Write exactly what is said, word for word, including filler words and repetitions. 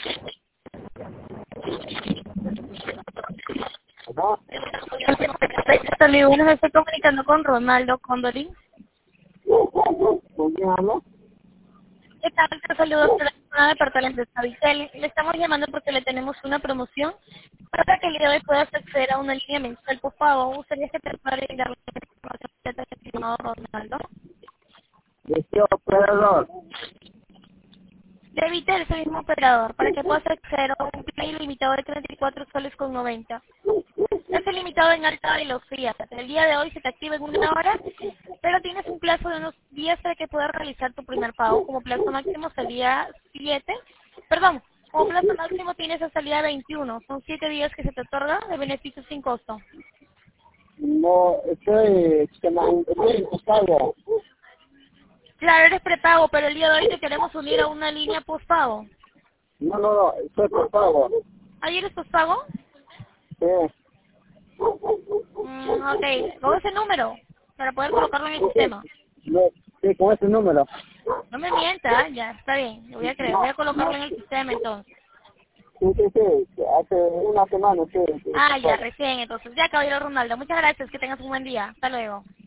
¿No? Saludos, buenas, estoy comunicando con Ronaldo Condori. ¿Con quién hablo? ¿Qué tal? Te saludo de parte de la empresa Vitel. Le estamos llamando porque le tenemos una promoción para que el día de hoy puedas acceder a una línea mensual. Por favor, gustaría que te pueda brindar la información que te ha estimado Ronaldo. ¿De qué operador? De Vitel, ese mismo operador, para que puedas acceder a un plan ilimitado de treinta y cuatro soles con noventa. Es ilimitado en alta velocidad. El día de hoy se te activa en una hora, pero tienes un plazo de unos días para que puedas realizar tu primer pago. Como plazo máximo sería siete. Perdón, como plazo máximo tienes hasta el día veintiuno. Son siete días que se te otorga de beneficio sin costo. No, estoy, estoy en pago. Claro, eres prepago, pero el día de hoy te queremos unir a una línea postpago. No, no, no, estoy por pago. ¿Ayer eres postpago? Sí. Mm, ok, con ese número, para poder colocarlo en el sistema. No, sí, con ese número. No me mientas, ya, está bien, lo voy a creer, voy a colocarlo en el sistema entonces. Sí, sí, sí, hace una semana, sí. sí, Ah, ya, sí. recién, entonces. Ya, caballero Ronaldo, muchas gracias, que tengas un buen día. Hasta luego.